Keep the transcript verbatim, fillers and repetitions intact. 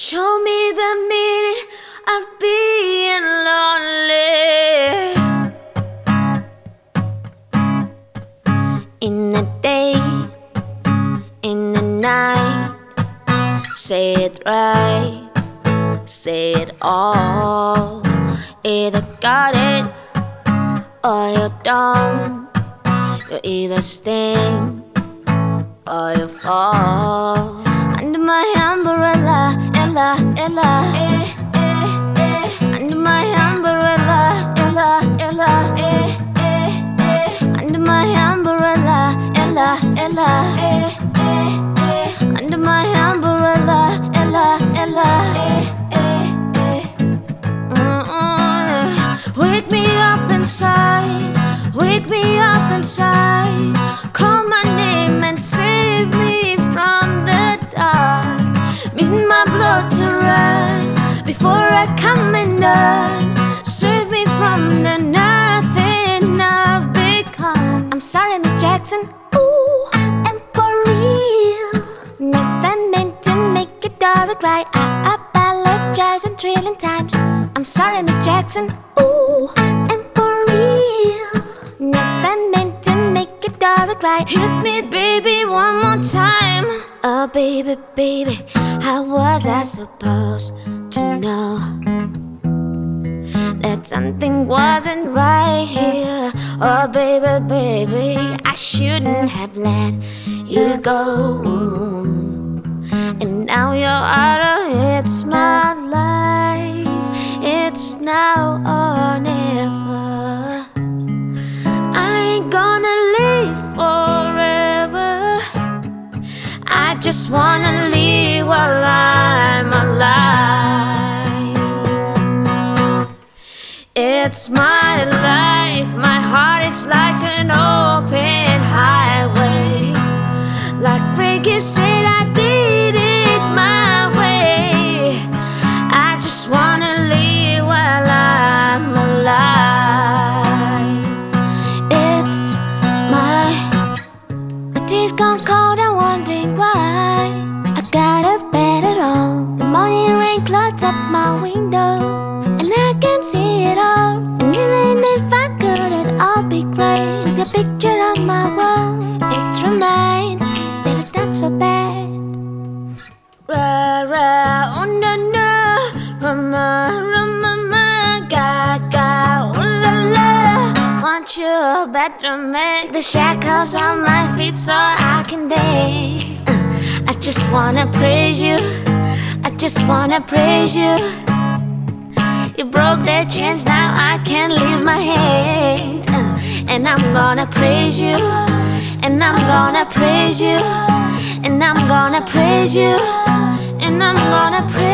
Show me the meaning of being lonely. In the day, in the night, say it right, say it all. Either got it or you don't. You either sting or you fall. Under my umbrella, Ella, Ella, eh, eh, eh. Under my umbrella, Ella, Ella, eh, eh, eh. Under my umbrella, Ella, Ella, eh, eh, eh. Under my umbrella, Ella, Ella, eh, eh, eh. Mm-mm. Wake me up inside, wake me up inside. Call my name and save me from the dark. Make my blood to run before I come undone. Save me from the nothing I've become. I'm sorry, Miss Jackson. Ooh, I'm for real. Never meant to make your daughter cry. I apologize a trillion times. I'm sorry, Miss Jackson. Ooh, I'm for real. Never meant to make your daughter cry. Hit me, baby, one more time. Oh, baby, baby, how was I supposed to know that something wasn't right here? Oh, baby, baby, I shouldn't have let you go. And now you're out of it. It's my life. It's now or never. I ain't gonna live forever. I just wanna live while I'm alive. It's my life. My heart is like an open highway. Like Frankie said, I did it my way. I just wanna live while I'm alive. It's my my day's gone cold, I'm wondering why I got up bed at all. The morning rain clouds up my window, and I can see it all. And even if I could, it'd all be great. With your picture on my wall, it reminds me that it's not so bad. Ra ra, oh no no, rama rama ma, ga ga, oh la la. Want you better make the shackles on my feet so I can dance. uh, I just wanna praise you, I just wanna praise you. You broke that chance, now I can't leave my hands. uh, And I'm gonna praise you, and I'm gonna praise you, and I'm gonna praise you, and I'm gonna praise you.